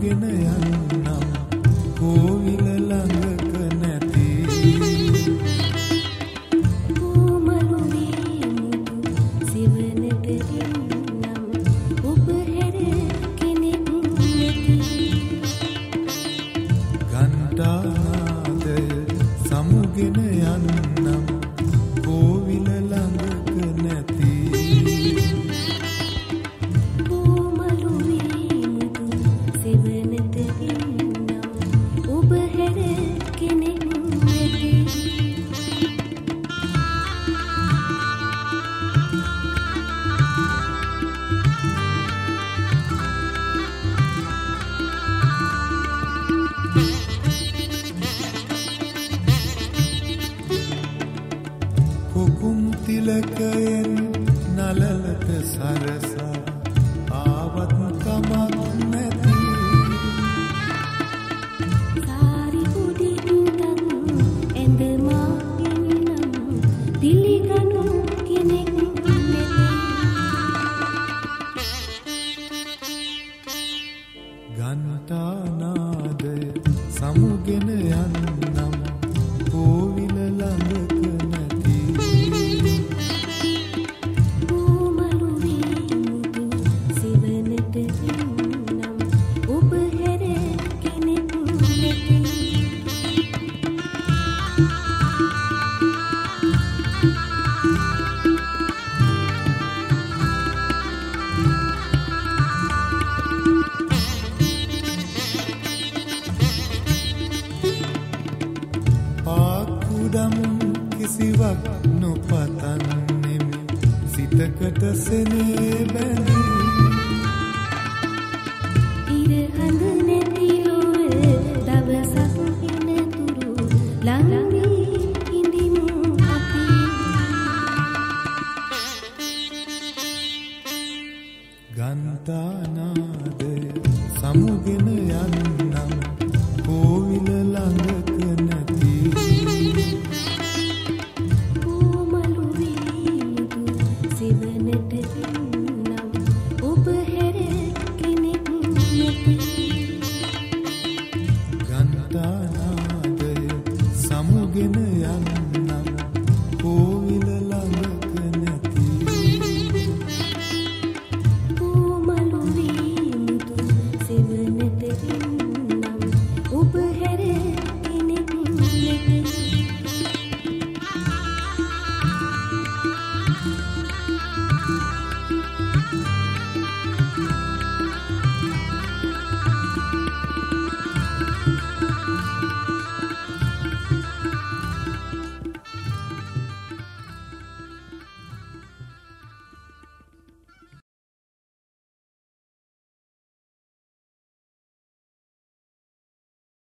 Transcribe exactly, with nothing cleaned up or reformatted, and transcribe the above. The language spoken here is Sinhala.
සමුගෙන යන්නම් කෝවිල ළඟක නැති කොමරුවේ මුතු සිවනට එන්නම් ඔබ හැර කෙනෙක් නැති ගන්ටානාදය සමුගෙන යන්නම් කෝවිල ළඟක නැති කුකුම් තිලකයෙන් නලලට සරසා ආවත් කමක් නැති සාරි උඩින්නම් ඇඳ මාගෙන්නම් පිළිගනු කෙනෙක් නැති ගන්ටානාදය සමුගෙන යන්නම් කෝවිල ළඟක නැති කොමරුවේ මුතු සිවනට එන්නම් ඔබ හැර කෙනෙක් නැති පාකුඩම් කිසිවක් නොපතන්නෙමි සිතකට සෙනේ බැඳී